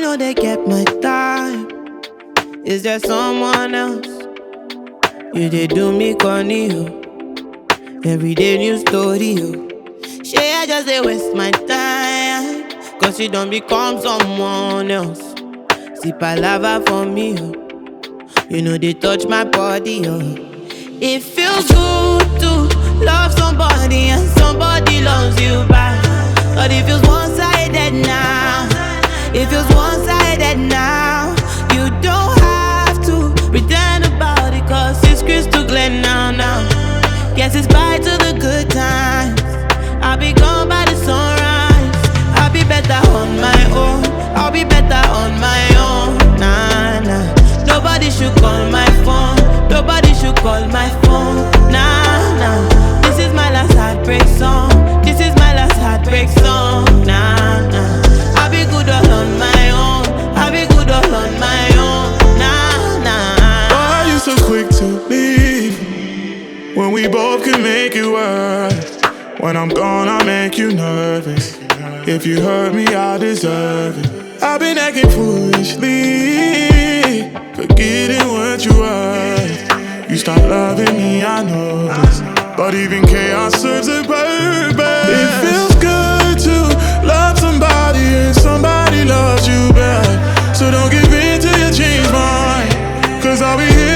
know they get my time. Is there someone else? You they do me corny, yo. Everyday new story, yo. Shey I just they waste my time, cause you don't become someone else. See palava for me, yo. You know they touch my body, yo. It feels good to love somebody and somebody loves you back. But it feels one-sided now. It feels one-sided now. You don't have to pretend about it, cause it's crystal clear now. Guess it's bye to the good times. I'll be gone by the sunrise. I'll be better on my own. I'll be better on my own. Nah. Nobody should call my phone. Nobody should call my phone. Nah. This is my last heartbreak song. This is my last heartbreak song. Nah. I'll be good all on my own. I'll be good all on my own. Nah. Why are you so quick to leave when we both can make it work? When I'm gone, I make you nervous. If you hurt me, I deserve it. I've been acting foolishly, forgetting what you were. You start loving me, I know this, but even chaos serves a purpose. It feels good to love somebody and somebody loves you back. So don't give in till you change mine, cause I'll be here